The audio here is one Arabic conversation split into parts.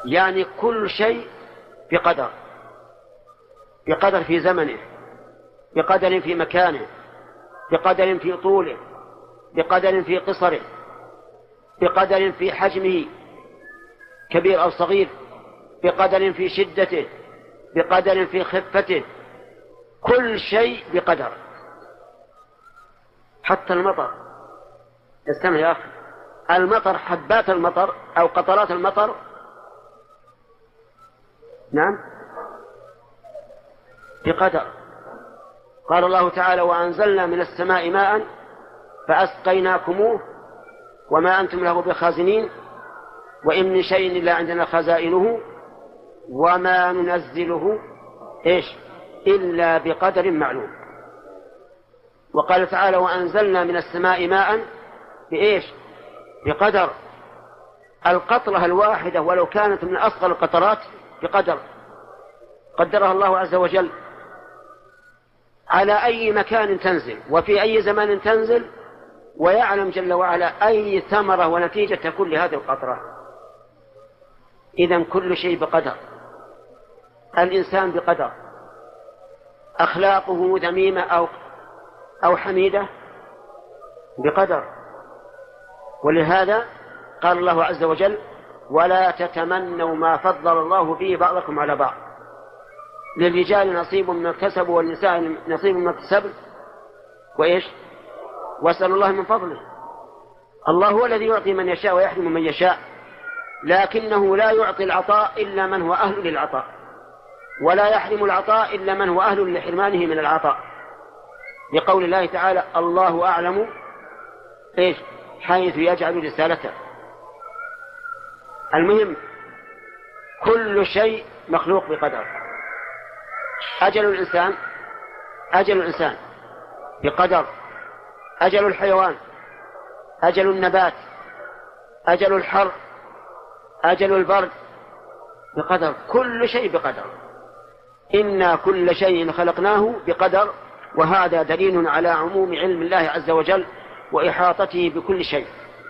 يعني كل شيء بقدر، بقدر في زمنه، بقدر في مكانه، بقدر في طوله، بقدر في قصره، بقدر في حجمه كبير أو صغير، بقدر في شدته، بقدر في خفته، كل شيء بقدر. حتى المطر، استمع يا أخي، المطر، حبات المطر أو قطرات المطر، نعم، بقدر. قال الله تعالى: وأنزلنا من السماء ماء فأسقيناكموه وما أنتم له بخازنين وإن من شيء إلا عندنا خزائنه وما ننزله إلا بقدر معلوم. وقال تعالى: وأنزلنا من السماء ماء بقدر. القطرة الواحدة ولو كانت من أصغر القطرات بقدر قدرها الله عز وجل على أي مكان تنزل وفي أي زمان تنزل، ويعلم جل وعلا أي ثمرة ونتيجة تكون لهذه القطرة. إذن كل شيء بقدر. الإنسان بقدر، أخلاقه ذميمة أو حميدة بقدر. ولهذا قال الله عز وجل: ولا تتمنوا ما فضل الله به بعضكم على بعض، للرجال نصيب مما اكتسبوا والنساء نصيب مما اكتسبن واسألوا الله من فضله. الله هو الذي يعطي من يشاء ويحرم من يشاء، لكنه لا يعطي العطاء إلا من هو أهل للعطاء، ولا يحرم العطاء إلا من هو أهل لحرمانه من العطاء، لقول الله تعالى: الله أعلم حيث يجعل رسالته. المهم كل شيء مخلوق بقدر. أجل الإنسان بقدر، أجل الحيوان، أجل النبات، أجل الحر، أجل البرد بقدر. كل شيء بقدر. إنا كل شيء خلقناه بقدر. وهذا دليل على عموم علم الله عز وجل وإحاطته بكل شيء.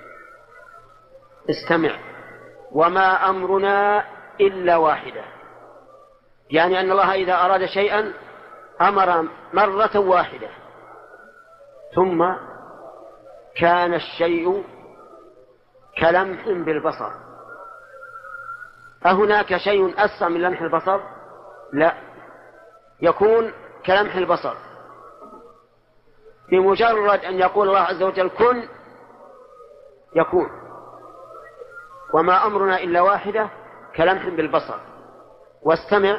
استمع: وما أمرنا إلا واحدة، يعني أن الله إذا أراد شيئا أمر مرة واحدة ثم كان الشيء كلمح بالبصر. أهناك شيء أسرع من لمح البصر؟ لا، يكون كلمح البصر. بمجرد أن يقول الله عز وجل كن يكون. وما أمرنا إلا واحدة كلمح بالبصر. واستمع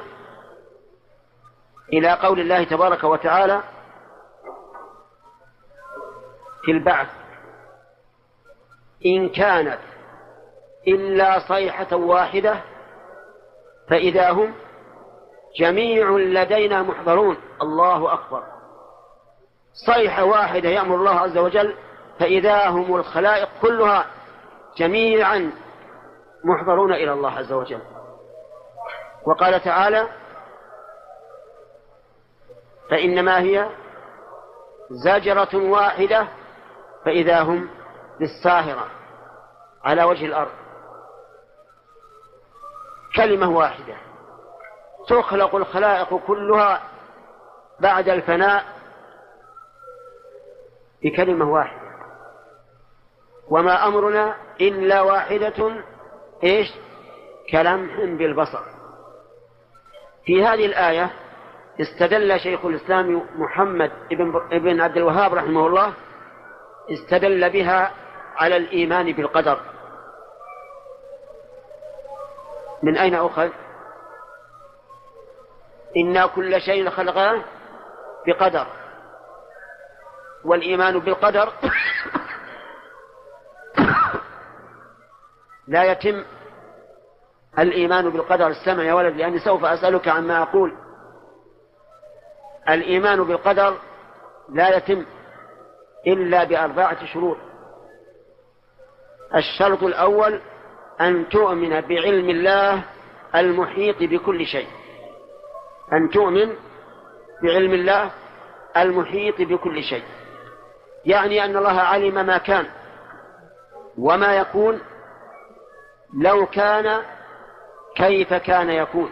إلى قول الله تبارك وتعالى في البعث: إن كانت إلا صيحة واحدة فإذا هم جميع لدينا محضرون. الله أكبر. صيحة واحدة يأمر الله عز وجل فإذا هم الخلائق كلها جميعا محضرون إلى الله عز وجل. وقال تعالى: فإنما هي زجرة واحدة فإذا هم بالساهرة على وجه الأرض. كلمة واحدة تخلق الخلائق كلها بعد الفناء بكلمة واحدة. وما أمرنا إلا واحدة كلمح بالبصر. في هذه الآية استدل شيخ الإسلام محمد ابن عبد الوهاب رحمه الله، استدل بها على الإيمان بالقدر. من أين أخذ؟ إنا كل شيء خلقناه بقدر. والإيمان بالقدر لا يتم الإيمان بالقدر. استمع يا ولد لأني سوف أسألك عما أقول. الإيمان بالقدر لا يتم إلا بأربعة شروط. الشرط الأول أن تؤمن بعلم الله المحيط بكل شيء. أن تؤمن بعلم الله المحيط بكل شيء، يعني أن الله علم ما كان وما يكون لو كان كيف كان يكون،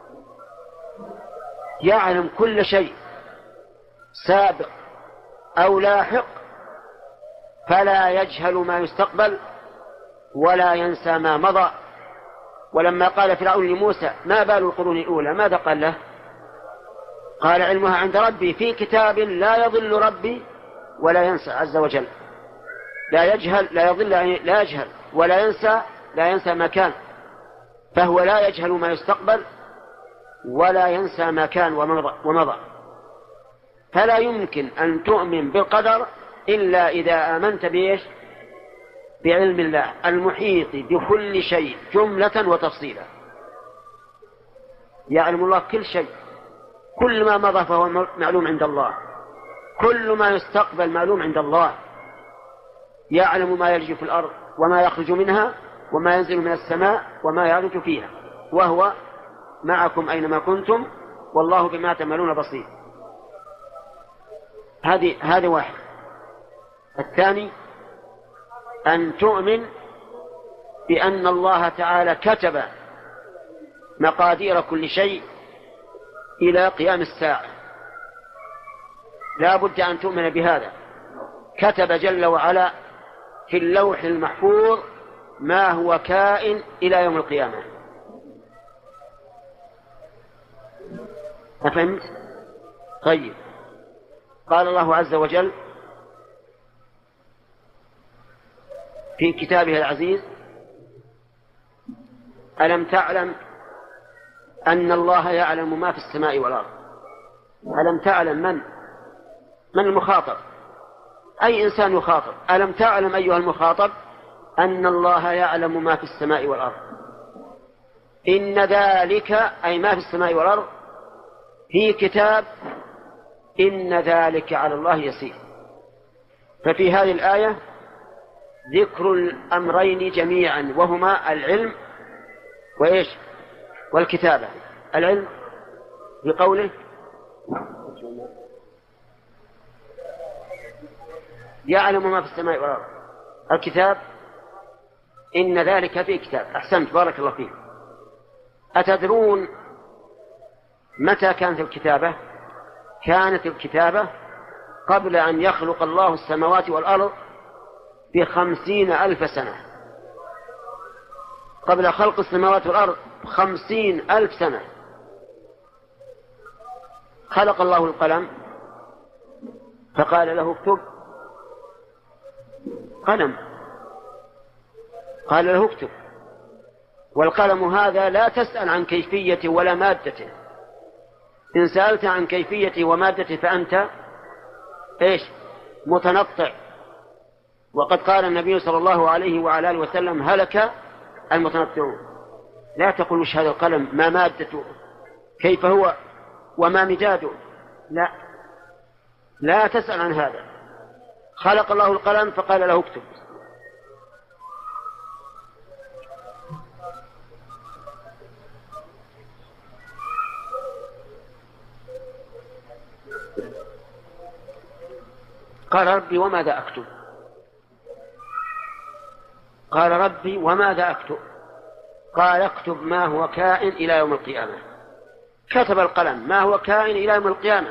يعلم كل شيء سابق أو لاحق، فلا يجهل ما يستقبل ولا ينسى ما مضى. ولما قال فرعون لموسى ما بال القرون الأولى، ماذا قال له؟ قال علمها عند ربي في كتاب لا يضل ربي ولا ينسى عز وجل. لا يجهل، لا يضل، يعني لا يجهل، ولا ينسى، لا ينسى ما كان، فهو لا يجهل ما يستقبل ولا ينسى ما كان ومضى. فلا يمكن أن تؤمن بالقدر إلا إذا آمنت بإيش؟ بعلم الله المحيط بكل شيء جملة وتفصيلا. يعلم الله كل شيء، كل ما مضى فهو معلوم عند الله، كل ما يستقبل معلوم عند الله. يعلم ما يلج في الأرض وما يخرج منها وما ينزل من السماء وما يعرج فيها، وهو معكم أينما كنتم والله بما تعملون بصير. هذه واحد. الثاني أن تؤمن بأن الله تعالى كتب مقادير كل شيء إلى قيام الساعة، لا بد أن تؤمن بهذا. كتب جل وعلا في اللوح المحفوظ ما هو كائن إلى يوم القيامة. أفهمت؟ طيب. قال الله عز وجل في كتابه العزيز ألم تعلم أن الله يعلم ما في السماء والأرض. ألم تعلم من المخاطب؟ أي إنسان يخاطب. ألم تعلم أيها المخاطب أن الله يعلم ما في السماء والأرض. إن ذلك أي ما في السماء والأرض في كتاب إن ذلك على الله يسير. ففي هذه الآية ذكر الأمرين جميعا، وهما العلم وإيش؟ والكتابة. العلم بقوله يعلم ما في السماء والأرض، الكتاب إن ذلك في كتاب. أحسنت، بارك الله فيك. أتدرون متى كانت الكتابة؟ كانت الكتابة قبل أن يخلق الله السماوات والأرض ب50,000 سنة. قبل خلق السماوات والأرض 50,000 سنة خلق الله القلم فقال له اكتب، قلم، قال له اكتب. والقلم هذا لا تسأل عن كيفيته ولا مادته. إن سألت عن كيفيته ومادته فأنت إيش؟ متنطع. وقد قال النبي صلى الله عليه وعلى آله وسلم هلك المتنطعون. لا تقل وش هذا القلم، ما مادته، كيف هو، وما مداده. لا تسأل عن هذا. خلق الله القلم فقال له اكتب. قال ربي وماذا أكتب؟ قال ربي وماذا أكتب؟ قال اكتب ما هو كائن إلى يوم القيامة. كتب القلم ما هو كائن إلى يوم القيامة.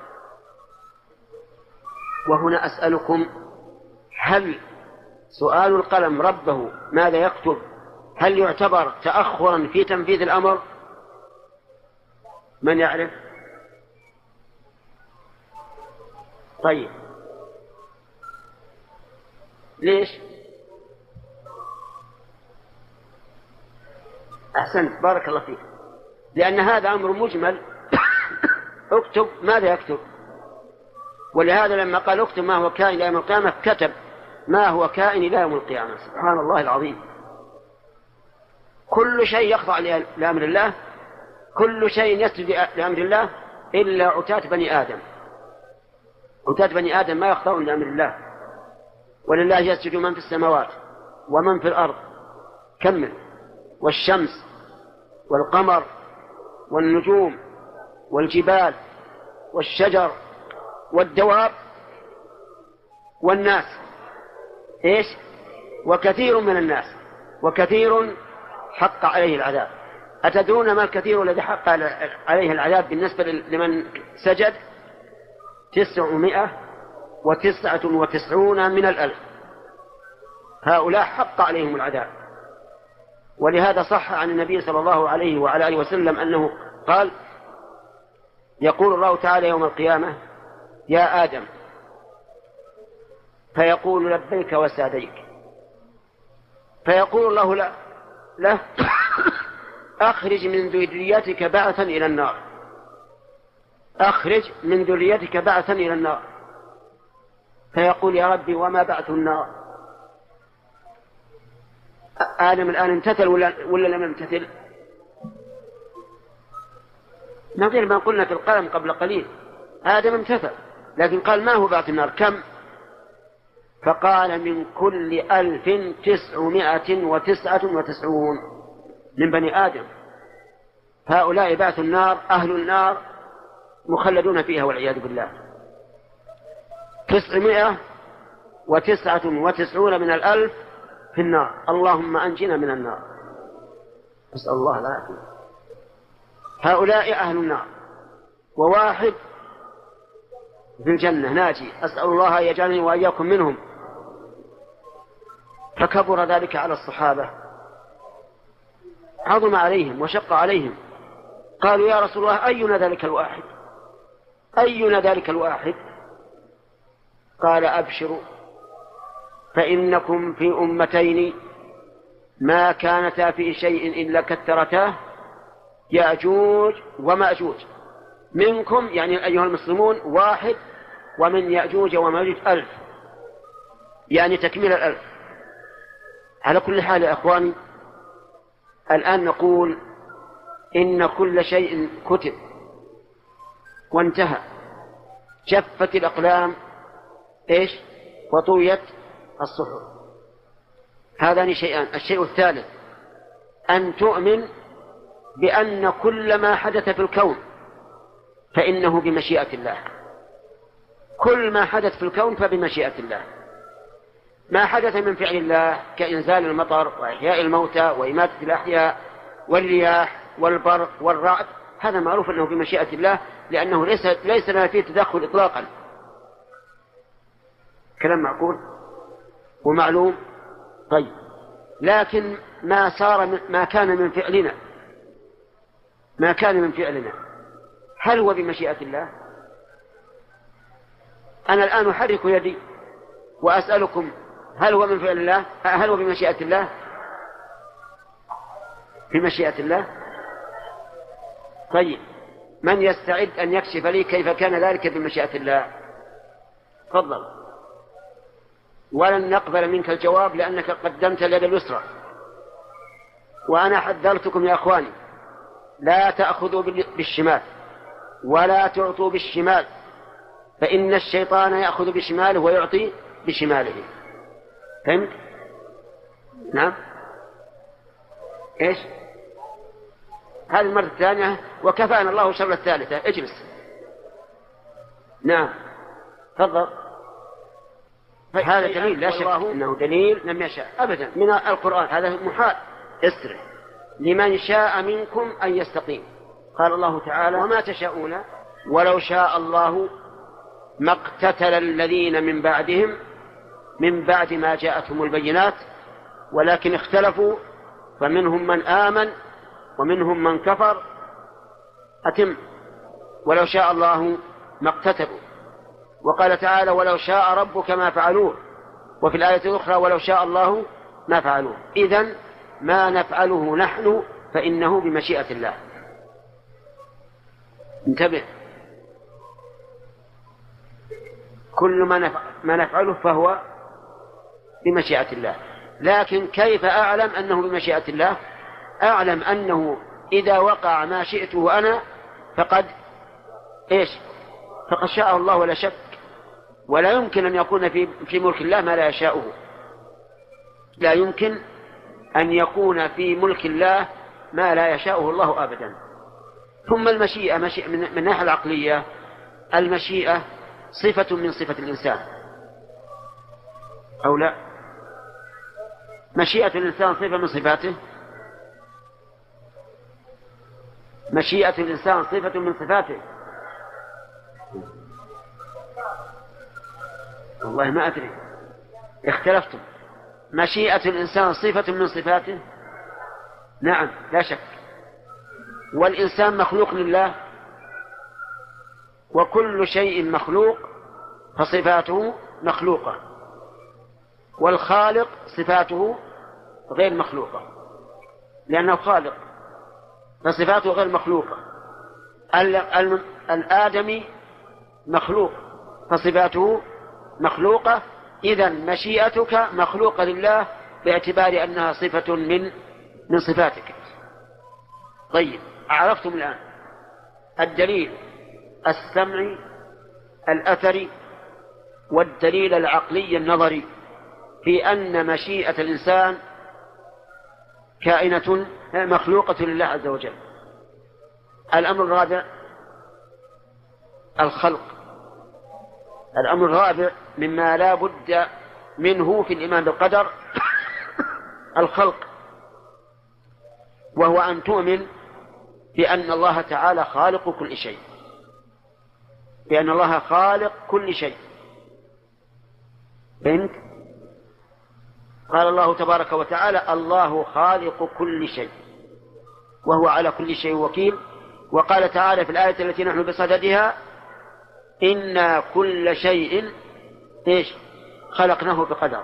وهنا أسألكم، هل سؤال القلم ربه ماذا يكتب هل يعتبر تأخرا في تنفيذ الأمر؟ من يعرف؟ طيب، ليش؟ أحسنت، بارك الله فيك. لأن هذا أمر مجمل. اكتب ماذا يكتب؟ ولهذا لما قال اكتب ما هو كائن إلى يوم القيامة كتب ما هو كائن إلى يوم القيامة. سبحان الله العظيم. كل شيء يخضع لأمر الله، كل شيء يسجد لأمر الله إلا عتاة بني آدم. عتاة بني آدم ما يخضعون لأمر الله. ولله يسجد من في السماوات ومن في الأرض. كمل. والشمس والقمر والنجوم والجبال والشجر والدواب والناس. إيش؟ وكثير من الناس، وكثير حق عليه العذاب. أتدرون ما الكثير الذي حق عليه العذاب بالنسبة لمن سجد؟ 999 من 1000. هؤلاء حق عليهم العذاب. ولهذا صح عن النبي صلى الله عليه وعلى آله وسلم أنه قال: يقول الله تعالى يوم القيامة: يا آدم، فيقول: لبيك وسعديك. فيقول الله له: أخرج من ذريتك بعثا إلى النار، أخرج من ذريتك بعثا إلى النار. فيقول: يا ربي وما بعث النار؟ آدم الآن امتثل ولا لم يمتثل؟ نظير ما قلنا في القلم قبل قليل، آدم امتثل، لكن قال: ما هو بعث النار؟ كم؟ فقال: من كل 1999 من بني آدم. هؤلاء بعث النار، أهل النار مخلدون فيها والعياذ بالله. 999 من 1000 في النار. اللهم أنجنا من النار، نسأل الله العافية. هؤلاء أهل النار، وواحد في الجنة ناجي، أسأل الله أن يجعلني وإياكم منهم. فكبر ذلك على الصحابة، عظم عليهم وشق عليهم. قالوا: يا رسول الله، أينا ذلك الواحد؟ أينا ذلك الواحد؟ قال: أبشروا، فإنكم في أمتين ما كانتا في شيء إلا كثرتاه، يأجوج ومأجوج. منكم يعني أيها المسلمون 1، ومن يأجوج ومأجوج 1000، يعني تكميل 1000. على كل حال يا أخواني، الآن نقول إن كل شيء كتب وانتهى، جفت الأقلام وطويت الصحف. هذان شيئان. الشيء الثالث أن تؤمن بأن كل ما حدث في الكون فإنه بمشيئة الله. كل ما حدث في الكون فبمشيئة الله. ما حدث من فعل الله كإنزال المطر وإحياء الموتى وإماتة الأحياء والرياح والبرق والرعد، هذا معروف أنه بمشيئة الله، لأنه ليس لنا فيه تدخل إطلاقا. كلام معقول ومعلوم. طيب، لكن ما كان من فعلنا هل هو بمشيئة الله؟ أنا الآن أحرك يدي وأسألكم: هل هو من فعل الله؟ هل هو بمشيئة الله؟ بمشيئة الله. طيب، من يستعد أن يكشف لي كيف كان ذلك بمشيئة الله؟ تفضل. ولن نقبل منك الجواب لأنك قدمت اليد اليسرى، وأنا حذرتكم يا أخواني: لا تأخذوا بالشمال ولا تعطوا بالشمال، فإن الشيطان يأخذ بشماله ويعطي بشماله. فهمت؟ نعم. إيش؟ هذه المرة الثانية، وكفانا الله شر الثالثة. اجلس. نعم، تفضل. هذا دليل لا شك أنه دليل لم يشاء أبدا من القرآن، هذا محال. اسرع لمن شاء منكم أن يستقيم. قال الله تعالى: وما تشاءون ولو شاء الله ما اقتتل الذين من بعدهم من بعد ما جاءتهم البينات ولكن اختلفوا فمنهم من آمن ومنهم من كفر. أتم. ولو شاء الله ما اقتتلوا. وقال تعالى: ولو شاء ربك ما فعلوه. وفي الآية الأخرى: ولو شاء الله ما فعلوه. إذن ما نفعله نحن فإنه بمشيئة الله. انتبه، كل ما نفعله فهو بمشيئة الله. لكن كيف أعلم أنه بمشيئة الله؟ أعلم أنه إذا وقع ما شئته أنا فقد شاء الله ولا شك. ولا يمكن أن يكون في ملك الله ما لا يشاؤه. لا يمكن أن يكون في ملك الله ما لا يشاؤه الله أبدا. ثم المشيئة من الناحية العقلية، المشيئة صفة من صفة الإنسان أو لا؟ مشيئة الإنسان صفة من صفاته. مشيئة الإنسان صفة من صفاته؟ والله ما أدري، اختلفتم. مشيئة الإنسان صفة من صفاته؟ نعم لا شك. والإنسان مخلوق لله، وكل شيء مخلوق فصفاته مخلوقة، والخالق صفاته غير مخلوقة لأنه خالق، فصفاته غير مخلوقة. الآدمي مخلوق فصفاته مخلوقة، إذن مشيئتك مخلوقة لله باعتبار أنها صفة من صفاتك. طيب، عرفتم الآن الدليل السمعي الأثري والدليل العقلي النظري في أن مشيئة الإنسان كائنة مخلوقة لله عز وجل. الأمر الرابع الخلق. الأمر الرابع مما لا بد منه في الإيمان بالقدر الخلق، وهو أن تؤمن بأن الله تعالى خالق كل شيء، بأن الله خالق كل شيء. فهمت؟ قال الله تبارك وتعالى: الله خالق كل شيء وهو على كل شيء وكيل. وقال تعالى في الآية التي نحن بصددها: إنا كل شيء خلقناه بقدر.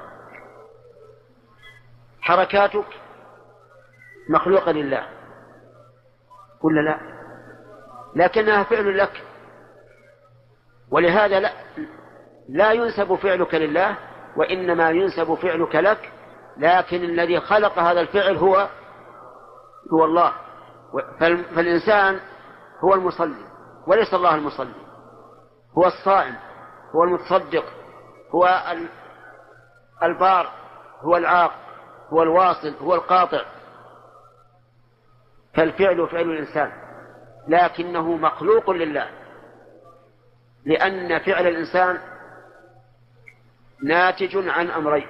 حركاتك مخلوقة لله ولا لا؟ لكنها فعل لك، ولهذا لا ينسب فعلك لله، وإنما ينسب فعلك لك، لكن الذي خلق هذا الفعل هو الله. فالإنسان هو المصلي وليس الله المصلي، هو الصائم، هو المتصدق، هو البار، هو العاق، هو الواصل، هو القاطع. فالفعل فعل الإنسان لكنه مخلوق لله، لأن فعل الإنسان ناتج عن أمرين: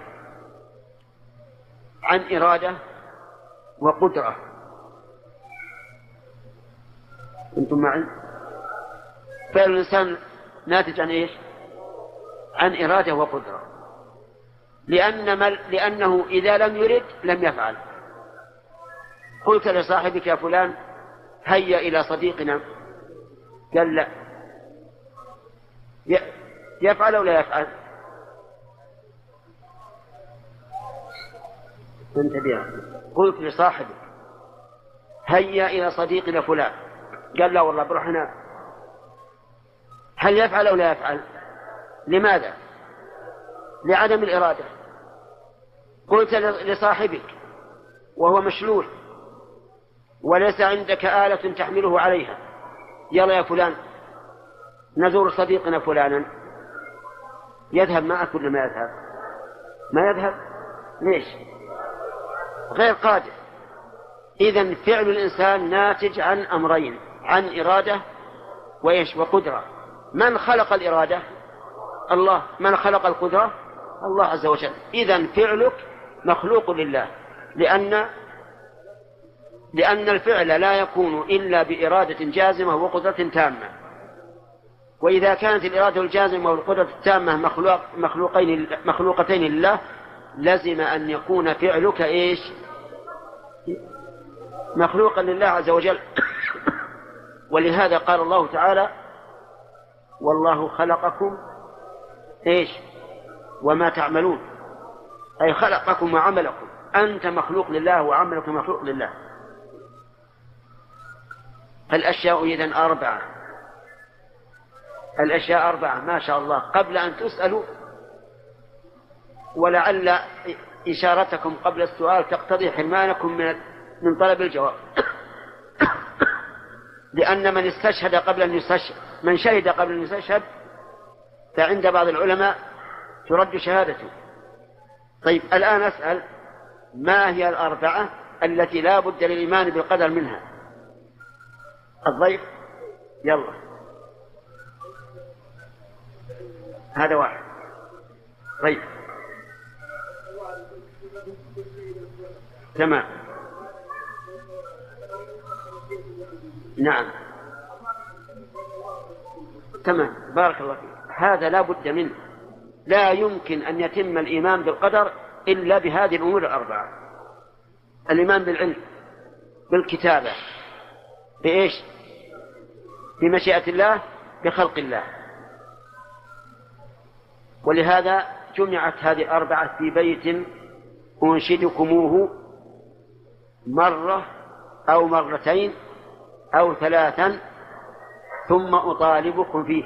عن إرادة وقدرة. أنتم معي؟ فعل الإنسان ناتج عن إيش؟ عن إرادة وقدرة، لأنه إذا لم يرد لم يفعل. قلت لصاحبك: يا فلان هيا إلى صديقنا، قال لا. يفعل أو لا يفعل؟ انتبه. قلت لصاحبك: هيا إلى صديقنا فلان، قال لا والله بروح هنا. هل يفعل أو لا يفعل؟ لماذا؟ لعدم الإرادة. قلت لصاحبك وهو مشلول وليس عندك آلة تحمله عليها: يلا يا فلان نزور صديقنا فلانا، يذهب معك ولا ما يذهب؟ ما يذهب. ليش؟ غير قادر. إذن فعل الإنسان ناتج عن أمرين: عن إرادة وقدرة. من خلق الإرادة؟ الله. من خلق القدرة؟ الله عز وجل. إذن فعلك مخلوق لله، لأن الفعل لا يكون إلا بإرادة جازمة وقدرة تامة. وإذا كانت الإرادة الجازمة والقدرة التامة مخلوقتين لله، لزم أن يكون فعلك مخلوقا لله عز وجل. ولهذا قال الله تعالى: والله خلقكم وما تعملون، أي خلقكم وعملكم. أنت مخلوق لله وعملك مخلوق لله. فالأشياء إذن أربعة. الأشياء أربعة ما شاء الله. قبل أن تسألوا، ولعل إشارتكم قبل السؤال تقتضي حرمانكم من طلب الجواب، لأن من استشهد قبل أن يستشهد، من شهد قبل أن يستشهد، فعند بعض العلماء ترد شهادته. طيب، الآن أسأل: ما هي الأربعة التي لا بد للإيمان بالقدر منها؟ الضيف يلا، هذا واحد. طيب تمام. نعم تمام، بارك الله فيك. هذا لا بد منه، لا يمكن أن يتم الإيمان بالقدر إلا بهذه الأمور الأربعة: الإيمان بالعلم، بالكتابة، بإيش؟ بمشيئة الله، بخلق الله. ولهذا جمعت هذه الأربعة في بيت أنشدكموه مرة أو مرتين أو ثلاثا ثم أطالبكم فيه: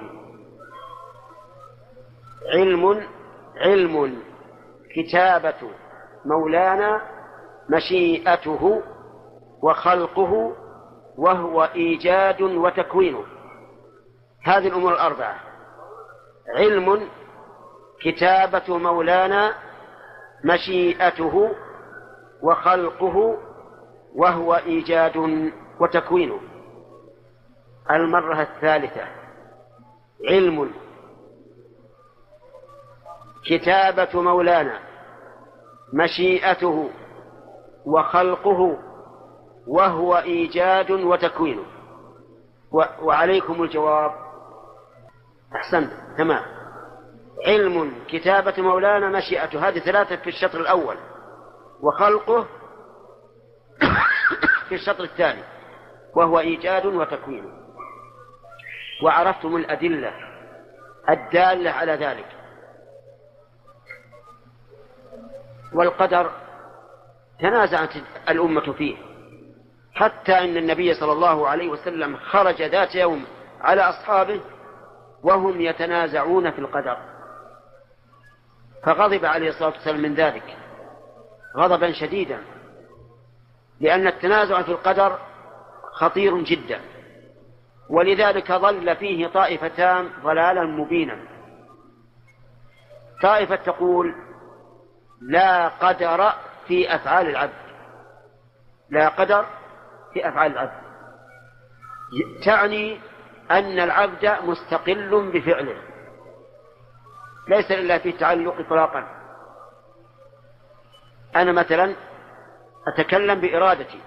علم كتابة مولانا مشيئته وخلقه وهو إيجاد وتكوينه. هذه الأمور الأربعة: علم كتابة مولانا مشيئته وخلقه وهو إيجاد وتكوينه. المرة الثالثة: علم كتابة مولانا مشيئته وخلقه وهو إيجاد وتكوينه. وعليكم الجواب. أحسنت، تمام. علم كتابة مولانا مشيئته، هذه ثلاثة في الشطر الأول، وخلقه في الشطر الثاني، وهو إيجاد وتكوينه. وعرفتم الأدلة الدالة على ذلك. والقدر تنازعت الأمة فيه، حتى إن النبي صلى الله عليه وسلم خرج ذات يوم على أصحابه وهم يتنازعون في القدر، فغضب عليه الصلاة والسلام من ذلك غضبا شديدا، لأن التنازع في القدر خطير جدا، ولذلك ظل فيه طائفتان ضلالا مبينا. طائفة تقول: لا قدر في أفعال العبد، لا قدر في أفعال العبد، تعني أن العبد مستقل بفعله، ليس إلا في تعلق إطلاقا. أنا مثلا أتكلم بإرادتي،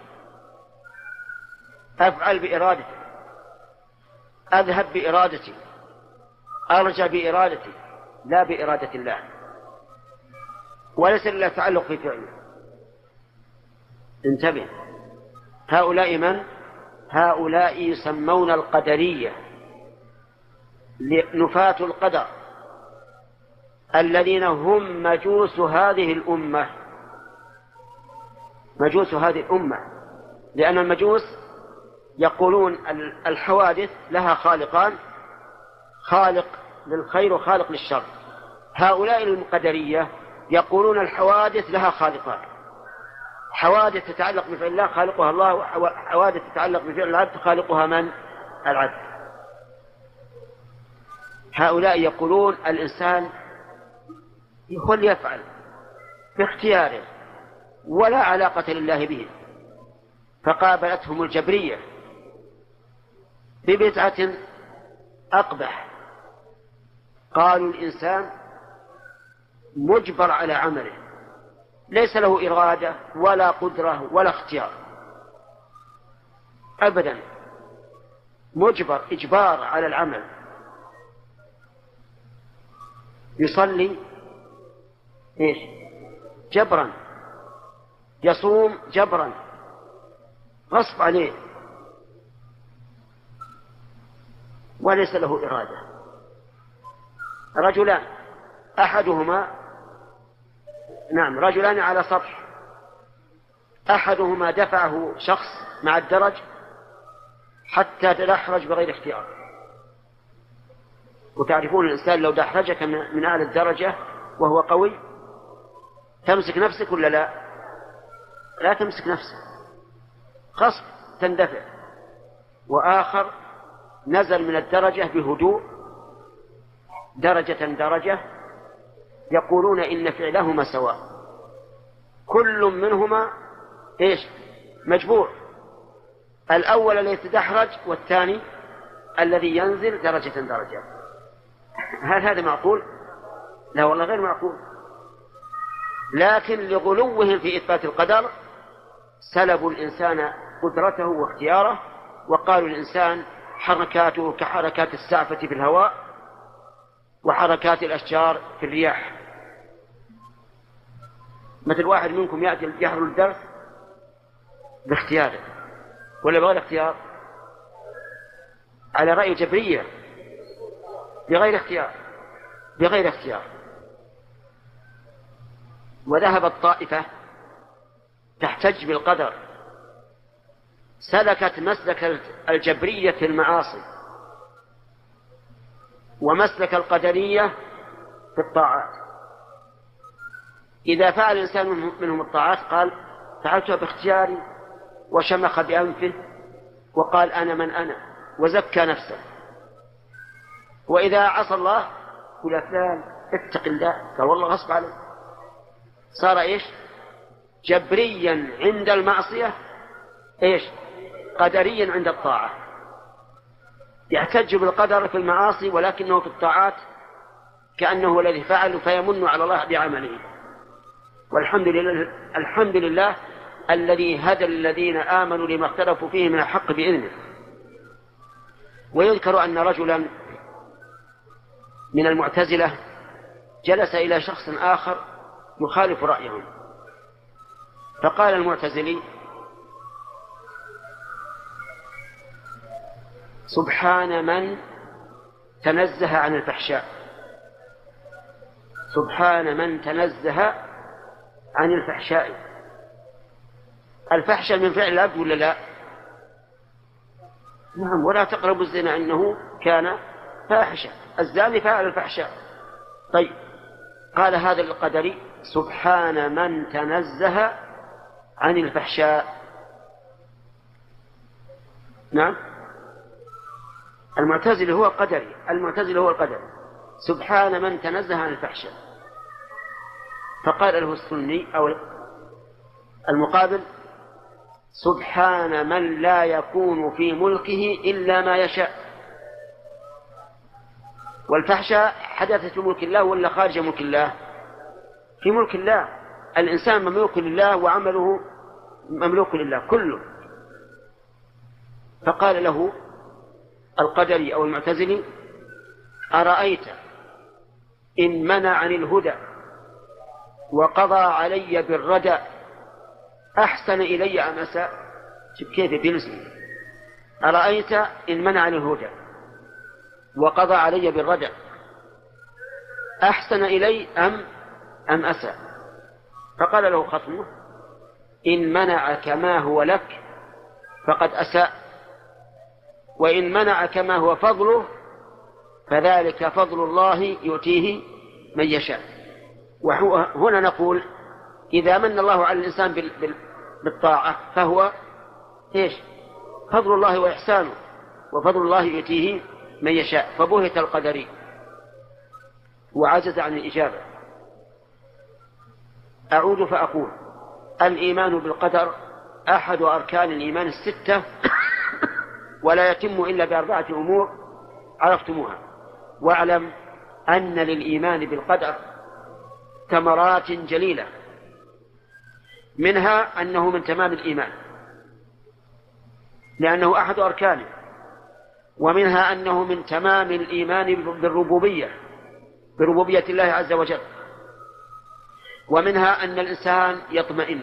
أفعل بإرادتي، أذهب بإرادتي، أرجع بإرادتي، لا بإرادة الله، وليس إلا تعلق في فعله. انتبه، هؤلاء من؟ هؤلاء يسمون القدرية، نفاة القدر، الذين هم مجوس هذه الأمة، مجوس هذه الأمة، لأن المجوس يقولون الحوادث لها خالقان، خالق للخير وخالق للشر. هؤلاء القدرية يقولون الحوادث لها خالقان: حوادث تتعلق بفعل الله خالقها الله، وحوادث تتعلق بفعل العبد خالقها من؟ العبد. هؤلاء يقولون الإنسان هو اللي يفعل باختياره ولا علاقة لله به. فقابلتهم الجبرية ببدعة أقبح، قالوا الإنسان مجبر على عمله، ليس له إرادة ولا قدرة ولا اختيار أبدا، مجبر، إجبار على العمل. يصلي إيش؟ جبرا، يصوم جبرا، غصب عليه، وليس له إرادة. رجلان، أحدهما رجلان على سطح، أحدهما دفعه شخص مع الدرج حتى تدحرج بغير اختيار. وتعرفون الإنسان لو دحرجك من أعلى الدرجة وهو قوي تمسك نفسك ولا لا؟ لا تمسك نفسك، غصب تندفع. وآخر نزل من الدرجة بهدوء درجة درجة، يقولون إن فعلهما سواء، كل منهما إيش؟ مجبور. الأول الذي يتدحرج والثاني الذي ينزل درجة درجة. هل هذا معقول؟ لا والله غير معقول. لكن لغلوهم في إثبات القدر سلبوا الإنسان قدرته واختياره وقالوا الإنسان حركاته كحركات السعفة في الهواء وحركات الأشجار في الرياح. مثل واحد منكم يأتي يحضر الدرس باختياره ولا بغير اختيار؟ على رأي الجبرية بغير اختيار، بغير اختيار. وذهبت طائفة تحتج بالقدر، سلكت مسلك الجبرية في المعاصي ومسلك القدرية في الطاعات. إذا فعل الإنسان منهم الطاعات قال فعلتها باختياري، وشمخ بأنفه وقال أنا من أنا، وزكى نفسه. وإذا عصى الله قل فلان اتق الله، قال والله غصب عليه. صار إيش؟ جبريا عند المعصية، إيش؟ قدريا عند الطاعة. يحتج بالقدر في المعاصي ولكنه في الطاعات كأنه الذي فعل فيمن على الله بعمله. والحمد لله، الحمد لله الذي هدى الذين آمنوا لما اختلفوا فيه من الحق بإذنه. ويذكر أن رجلا من المعتزلة جلس إلى شخص آخر يخالف رأيهم، فقال المعتزلي سبحان من تنزه عن الفحشاء، سبحان من تنزه عن الفحشاء. الفحشاء من فعل العبد ولا لا؟ نعم. ولا تقربوا الزنا إنه كان فاحشة، الزاني فعل الفحشاء. طيب، قال هذا القدري سبحان من تنزه عن الفحشاء. نعم، المعتزلي هو القدري، المعتزلي هو القدري، سبحان من تنزه عن الفحشاء. فقال له السني أو المقابل سبحان من لا يكون في ملكه إلا ما يشاء. والفحشاء حدثت في ملك الله ولا خارج ملك الله؟ في ملك الله. الإنسان مملوك لله وعمله مملوك لله كله. فقال له القدري أو المعتزلي أرأيت إن منعني الهدى وقضى علي بالردى أحسن إلي أم أساء؟ شوف كيف بيلزم. أرأيت إن منعني الهدى وقضى علي بالردى أحسن إلي أم أساء؟ فقال له خصمه إن منعك ما هو لك فقد أساء، وإن منعك ما هو فضله فذلك فضل الله يؤتيه من يشاء. وهنا نقول إذا من الله على الإنسان بالطاعة فهو إيش؟ فضل الله وإحسانه، وفضل الله يؤتيه من يشاء. فبهت القدري وعجز عن الإجابة. أعود فأقول الإيمان بالقدر أحد أركان الإيمان الستة، ولا يتم إلا بأربعة أمور عرفتموها. واعلم أن للإيمان بالقدر ثمرات جليلة، منها أنه من تمام الإيمان لأنه أحد أركانه، ومنها أنه من تمام الإيمان بالربوبية، بربوبية الله عز وجل، ومنها أن الإنسان يطمئن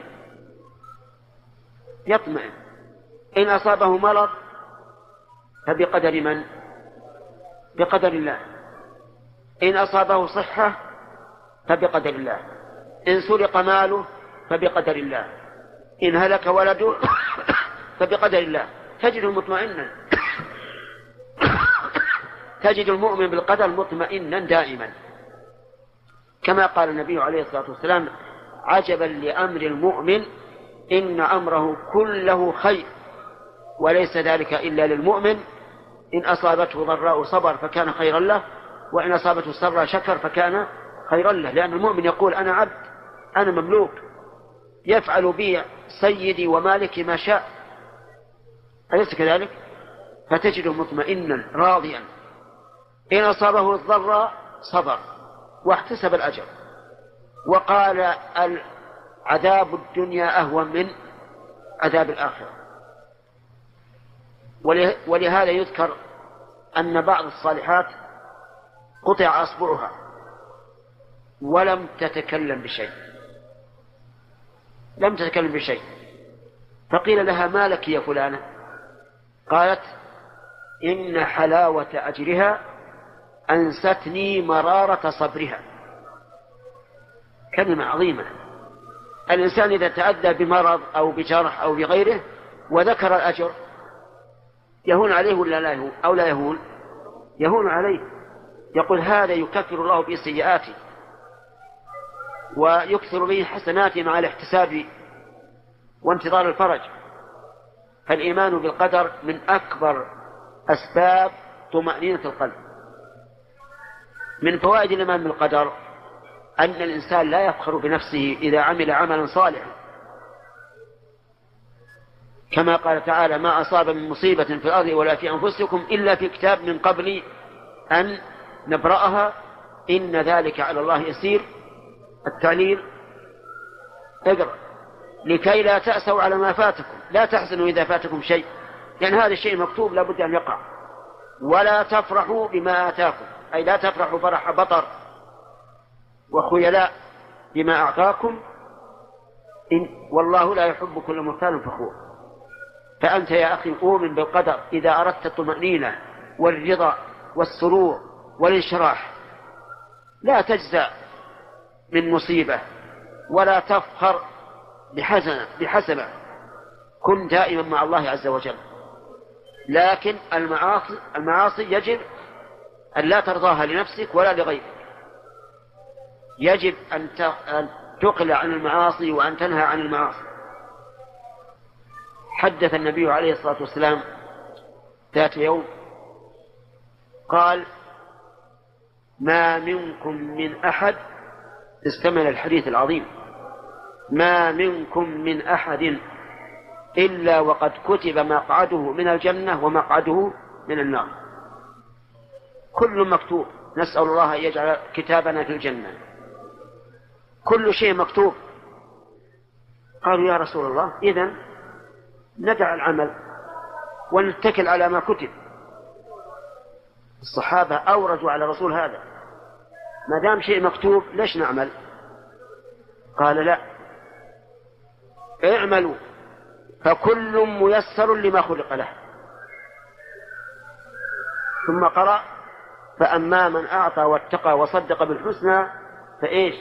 إن أصابه مرض فبقدر من؟ بقدر الله. إن أصابه صحة فبقدر الله. إن سرق ماله فبقدر الله. إن هلك ولده فبقدر الله. تجد مطمئنا تجد المؤمن بالقدر مطمئنا دائما، كما قال النبي عليه الصلاة والسلام عجبا لأمر المؤمن إن أمره كله خير وليس ذلك إلا للمؤمن، إن أصابته ضراء صبر فكان خيرا له، وإن أصابته سراء شكر فكان خيرا له. لأن المؤمن يقول أنا عبد، أنا مملوك، يفعل بي سيدي ومالكي ما شاء، أليس كذلك؟ فتجده مطمئنا راضيا. إن أصابه الضراء صبر واحتسب الأجر، وقال عذاب الدنيا أهون من عذاب الآخرة. ولهذا يذكر أن بعض الصالحات قطع أصبعها ولم تتكلم بشيء، لم تتكلم بشيء، فقيل لها: ما لك يا فلانة؟ قالت: إن حلاوة أجرها أنستني مرارة صبرها. كلمة عظيمة. الإنسان إذا تأذى بمرض أو بجرح أو بغيره وذكر الأجر يهون عليه ولا لا يهون؟ أو لا يهون؟ يهون عليه. يقول: هذا يكفر الله به سيئاته ويكثر به حسناته مع الاحتساب وانتظار الفرج. فالإيمان بالقدر من أكبر أسباب طمأنينة القلب. من فوائد الإيمان بالقدر أن الإنسان لا يفخر بنفسه إذا عمل عملا صالحا، كما قال تعالى: ما أصاب من مصيبة في الأرض ولا في أنفسكم إلا في كتاب من قبل أن نبرأها إن ذلك على الله يسير. التعليل: اقرأ لكي لا تأسوا على ما فاتكم، لا تحزنوا إذا فاتكم شيء، يعني هذا الشيء مكتوب لا بد أن يقع. ولا تفرحوا بما آتاكم، أي لا تفرحوا فرح بطر وخيلاء بما أعطاكم، والله لا يحب كل مختال فخور. فأنت يا أخي أؤمن بالقدر إذا أردت الطمأنينة والرضا والسرور والانشراح. لا تجزع من مصيبة ولا تفخر بحسنة. كن دائما مع الله عز وجل. لكن المعاصي يجب أن لا ترضاها لنفسك ولا لغيرك. يجب أن تقلع عن المعاصي وأن تنهى عن المعاصي. حدث النبي عليه الصلاة والسلام ذات يوم قال: ما منكم من أحد، استمع الحديث العظيم، ما منكم من أحد إلا وقد كتب مقعده من الجنة ومقعده من النار. كل مكتوب، نسأل الله أن يجعل كتابنا في الجنة. كل شيء مكتوب. قالوا: يا رسول الله، إذن ندع العمل ونتكل على ما كتب. الصحابة أورجوا على رسول هذا: ما دام شيء مكتوب ليش نعمل؟ قال: لا، اعملوا فكل ميسر لما خلق له. ثم قرأ: فأما من أعطى واتقى وصدق بالحسنى فإيش؟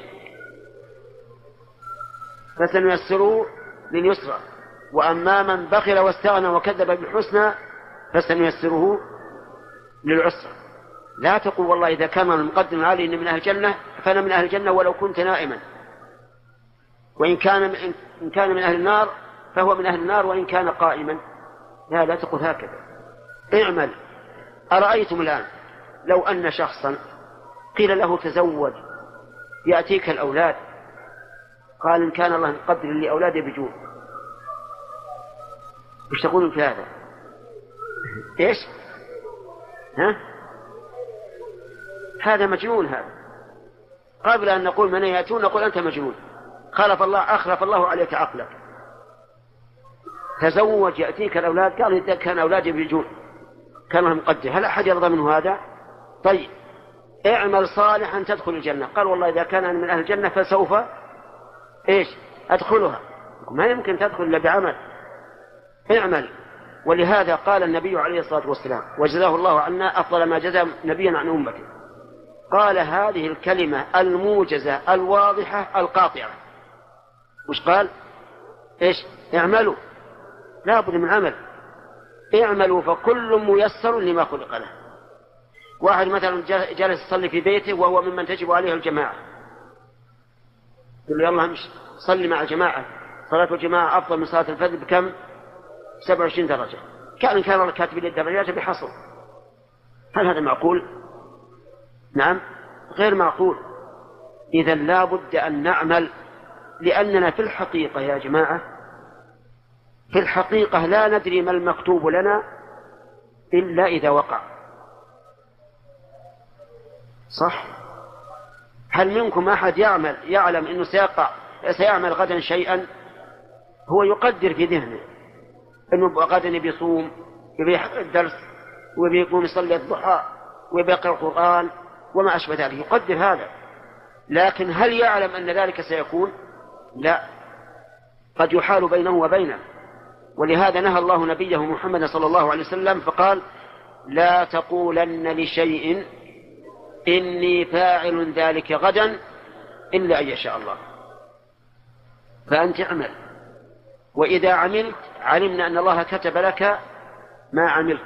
فسنيسره لليسرى، وأما من بخل واستغنى وكذب بالحسنى فسنيسره للعسرى. لا تقول والله إذا كان المقدم علي إن من أهل الجنة فأنا من أهل الجنة ولو كنت نائما، وإن كان من أهل النار فهو من أهل النار وإن كان قائما. لا تقول هكذا. اعمل. أرأيتم الآن لو أن شخصا قيل له تزوج يأتيك الأولاد، قال: إن كان الله يقدر لي أولادي بجوع، إيش تقولون في هذا؟ إيش؟ هذا مجنون. هذا قبل أن نقول من يأتون نقول أنت مجنون، أخلف الله عليك عقلك. تزوج يأتيك الأولاد، قال: إذا كان أولادي بجوع كان الله مقدر، هل أحد يرضى منه هذا؟ طيب اعمل صالحا تدخل الجنة. قال: والله إذا كان من أهل الجنة فسوف إيش أدخلها. ما يمكن تدخل إلا بعمل. اعمل. ولهذا قال النبي عليه الصلاة والسلام، وجزاه الله عنا أفضل ما جزى نبيا عن أمته، قال هذه الكلمة الموجزة الواضحة القاطعة. وش قال؟ إيش؟ اعملوا. لا بد من عمل. اعملوا فكل ميسر لما خلق له. واحد مثلا جالس يصلي في بيته وهو ممن تجب عليه الجماعة، يقول له: يلا امشي صلي مع الجماعة. صلاة الجماعة أفضل من صلاة الفجر بكم؟ 27 درجة. كان الله كاتب لي الدرجات بحصر. هل هذا معقول؟ نعم، غير معقول. إذا لا بد أن نعمل، لأننا في الحقيقة يا جماعة، في الحقيقة لا ندري ما المكتوب لنا إلا إذا وقع. صح؟ هل منكم أحد يعلم أنه سيعمل غدا شيئا؟ هو يقدر في ذهنه أنه غدا بيصوم يبي يحضر الدرس ويبي يقوم يصلي الضحى ويبي يقرأ القرآن وما أشبه ذلك، يقدر هذا. لكن هل يعلم أن ذلك سيكون؟ لا، قد يحال بينه وبينه. ولهذا نهى الله نبيه محمد صلى الله عليه وسلم فقال: لا تقولن لشيء إني فاعل ذلك غدا إلا أن يشاء الله. فأنت اعمل، وإذا عملت علمنا أن الله كتب لك ما عملت.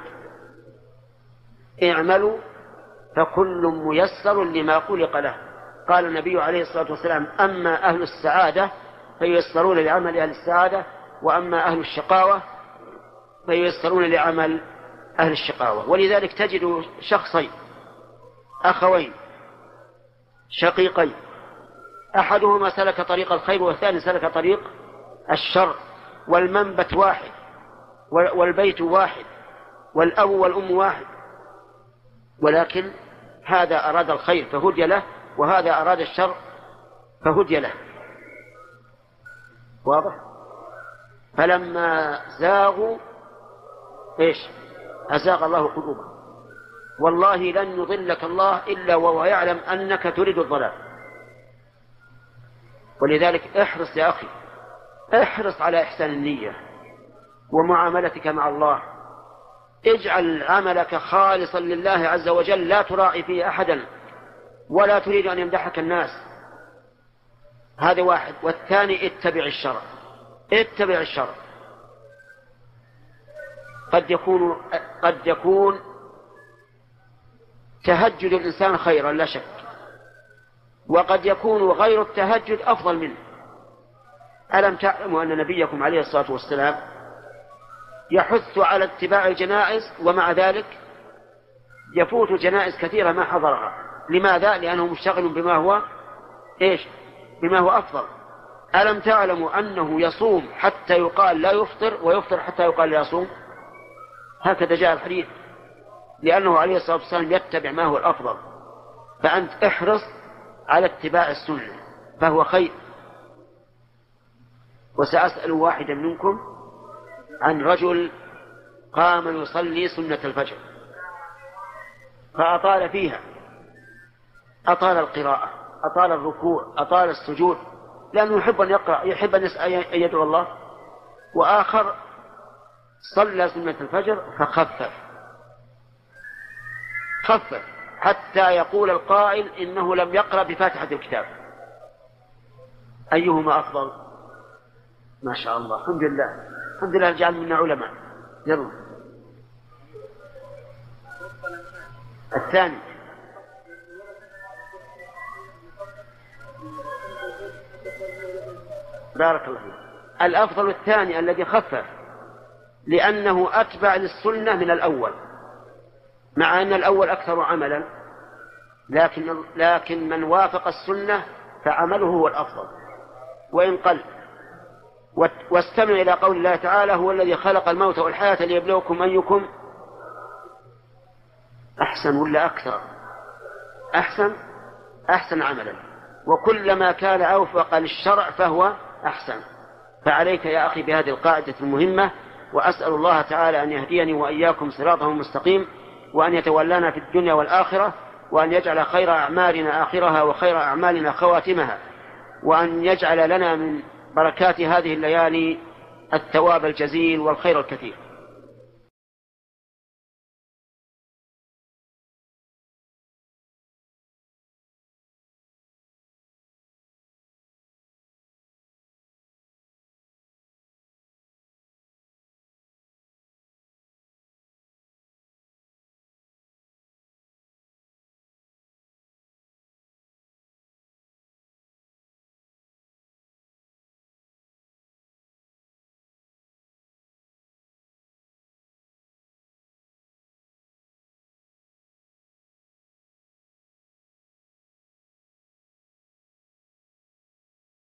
اعملوا فكل ميسر لما خلق له. قال النبي عليه الصلاة والسلام: أما أهل السعادة فييسرون لعمل أهل السعادة، وأما أهل الشقاوة فييسرون لعمل أهل الشقاوة. ولذلك تجد شخصين أخوين شقيقين، أحدهما سلك طريق الخير والثاني سلك طريق الشر، والمنبت واحد والبيت واحد والأب والأم واحد، ولكن هذا أراد الخير فهدي له، وهذا أراد الشر فهدي له. واضح؟ فلما زاغوا أزاغ الله قلوبهم. والله لن يضلك الله إلا وهو يعلم أنك تريد الضلال. ولذلك احرص يا أخي، احرص على إحسان النية ومعاملتك مع الله. اجعل عملك خالصا لله عز وجل، لا تراعي فيه أحدا ولا تريد أن يمدحك الناس. هذا واحد. والثاني اتبع الشرع، اتبع الشرع. قد يكون تهجد الإنسان خيرا لا شك، وقد يكون غير التهجد أفضل منه. ألم تعلموا أن نبيكم عليه الصلاة والسلام يحث على اتباع الجنائز، ومع ذلك يفوت جنائز كثيرة ما حضرها. لماذا؟ لأنه مشتغل بما هو أفضل. ألم تعلموا أنه يصوم حتى يقال لا يفطر، ويفطر حتى يقال لا يصوم؟ هكذا جاء الحديث، لأنه عليه الصلاة والسلام يتبع ما هو الأفضل. فأنت احرص على اتباع السنة فهو خير. وسأسأل واحدا منكم عن رجل قام يصلي سنة الفجر فأطال فيها، أطال القراءة، أطال الركوع، أطال السجود، لأنه يحب أن يقرأ، يحب أن يدعو الله. وآخر صلى سنة الفجر فخفف حتى يقول القائل إنه لم يقرأ بفاتحة الكتاب. أيهما أفضل؟ ما شاء الله، الحمد لله، الحمد لله جعل منا علماء. يلا الثاني. بارك الله فيك. الأفضل الثاني الذي خفف، لأنه أتبع للسنة من الأول، مع أن الأول أكثر عملا، لكن من وافق السنة فعمله هو الأفضل وإن قل. واستمع إلى قول الله تعالى: هو الذي خلق الموت والحياة ليبلوكم أيكم أحسن ولا أكثر. أحسن عملا، وكلما كان أوفق للشرع فهو أحسن. فعليك يا أخي بهذه القاعدة المهمة، وأسأل الله تعالى أن يهديني وإياكم صراطه المستقيم، وأن يتولانا في الدنيا والآخرة، وأن يجعل خير أعمالنا آخرها وخير أعمالنا خواتمها، وأن يجعل لنا من بركات هذه الليالي الثواب الجزيل والخير الكثير.